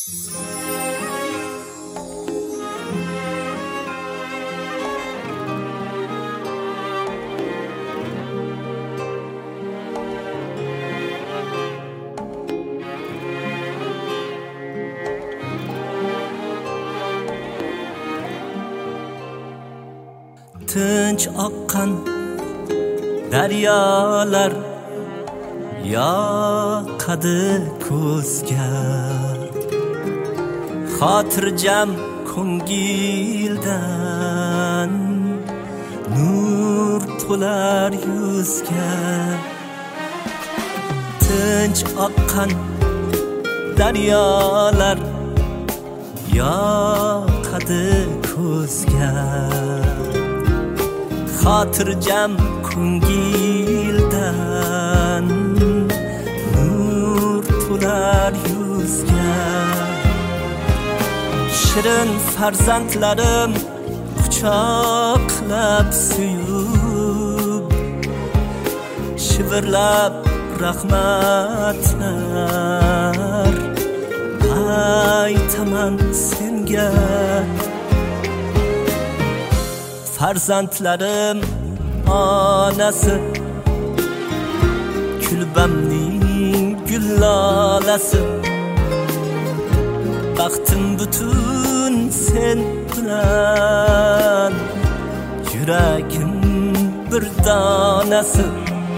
Tinch oqqan daryolar yoqadi ko'zga, xotirjam ko'ngildan nur to'lar yuzga. Tinch oqqan daryolar yoqadi ko'zga, xotirjam ko'ngildan nur to'lar yuzga. Shirin farzandlarim quchoqlab suyub, shivirlab rahmatlar aytaman senga. Farzandlarim onasi, kulbamning gullolasi. Baxtim butun sen bilan, yuragim bir donasi.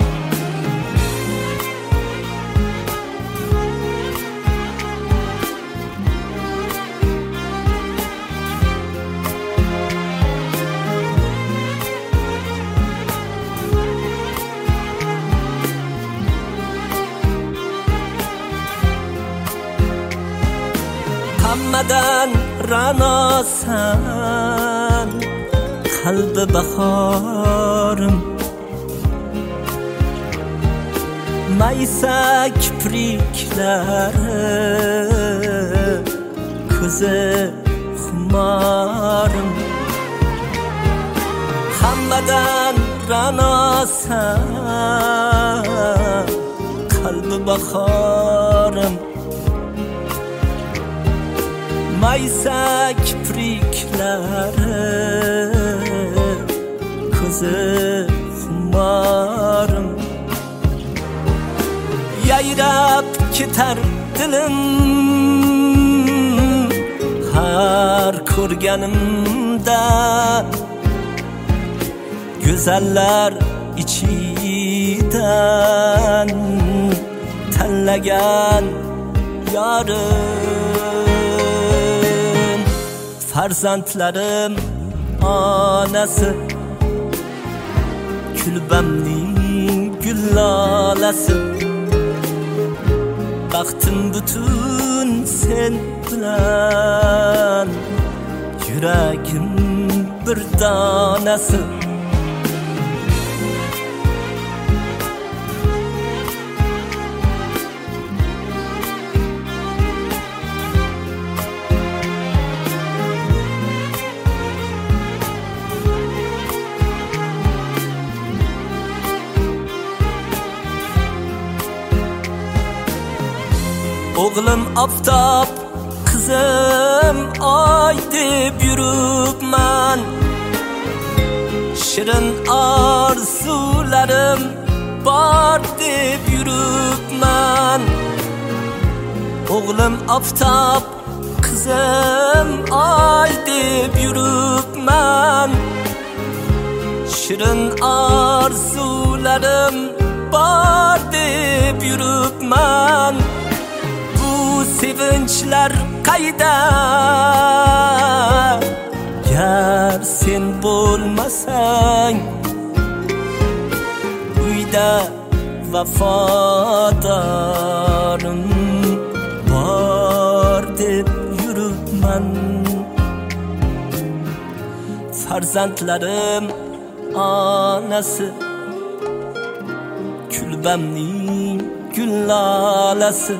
Hammadan ra'nosan, qalbi bahorim. Maysa kipriklari, ko'zi xumorim. Hammadan ra'nosan, qalbi bahorim. Maysa kipriklari, ko'zi xumorim. Yayrab ketar dilim har ko'rganimda, go'zallar ichidan tanlagan yorim. Farzandlarim onasi, kulbamning gullolasi. Baxtim butun sen bilan, yuragim bir donasi. O'g'lim oftob, qizim oy deb yuribman. Shirin orzularim bor deb yuribman. O'g'lim oftob, qizim oy deb yuribman. Shirin orzularim bor deb yuribman. Sevinchlar qayda, gar sen bo'lmasang. Uyda vafodorim bor deb yuribman. Farzandlarim onasi, kulbamning gullolasi.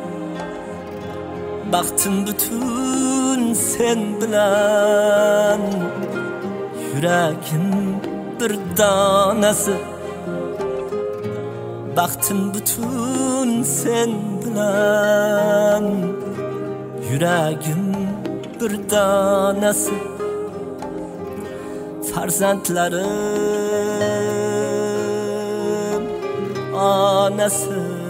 Baxtim butun sen bilan, yuragim bir donasi. Baxtim butun sen bilan, Yüragim bir donasi farzandlarim onasi